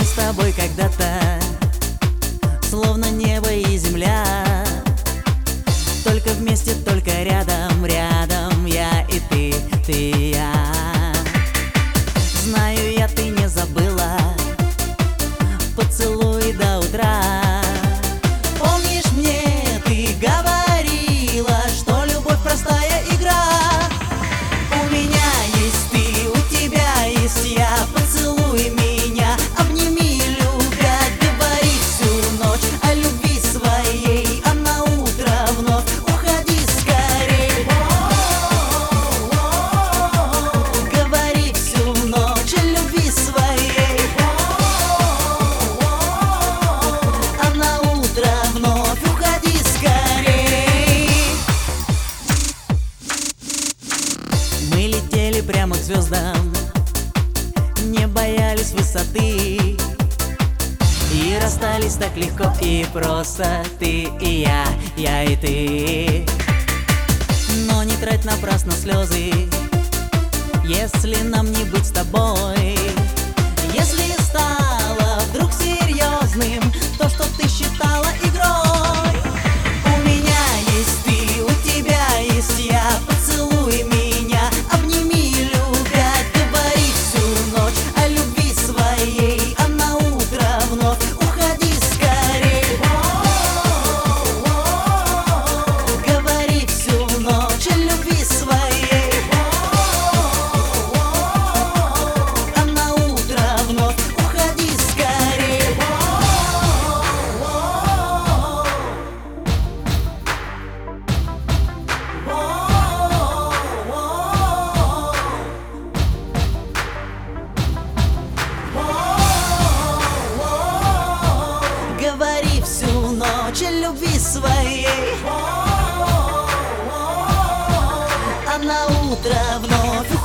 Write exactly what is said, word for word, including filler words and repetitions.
мы с тобой когда-то, словно небо и земля. Только вместе, только рядом, рядом я и ты, ты и я. Знаю я, ты не забыла поцелуй до утра. Помнишь, мне ты говорила, что любовь простая игра. У меня есть ты, у тебя есть я. Поцелуй меня, обними, любя, говори всю ночь о любви своей, а на утро вновь уходи скорей. Говори всю ночь о любви своей, а на утро вновь уходи скорей. Мы летели прямо к звездам, не боялись высоты и расстались так легко и просто. Ты и я, я и ты. Но не трать напрасно слезы, если нам не быть с тобой. Если стало вдруг серьезным то, что ты считала игрой. У меня есть ты, у тебя есть я. Поцелуй меня, обними, любя, говори всю ночь о любви своей, а на утро вновь уходи скорей. Говори всю ночь о любви своей, а на утро вновь уходи скорей. Говори всю ночь о любви своей, а на утро вновь